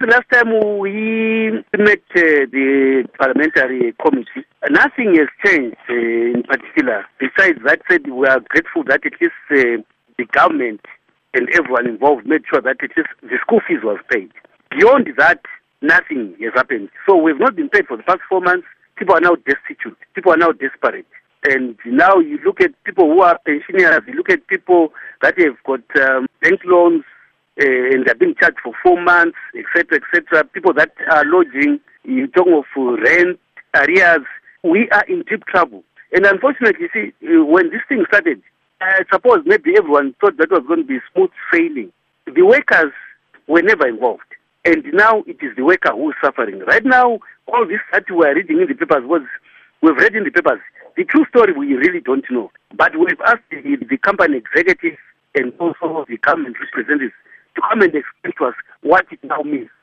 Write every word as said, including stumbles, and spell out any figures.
the last time we met uh, the parliamentary committee, nothing has changed uh, in particular. Besides that said, we are grateful that at least uh, the government and everyone involved made sure that at least the school fees was paid. Beyond that, nothing has happened. So we've not been paid for the past four months. People are now destitute. People are now desperate. And now you look at people who are pensioners, you look at people that have got um, bank loans, uh, and they're being charged for four months, et cetera, et cetera. People that are lodging, you're talking of rent, arrears. We are in deep trouble. And unfortunately, you see, when this thing started, I suppose maybe everyone thought that was going to be smooth sailing. The workers were never involved. And now it is the worker who is suffering. Right now, all this that we are reading in the papers was, we've read in the papers. The true story we really don't know. But we've asked the, the company executives and also the government representatives to come and explain to us what it now means.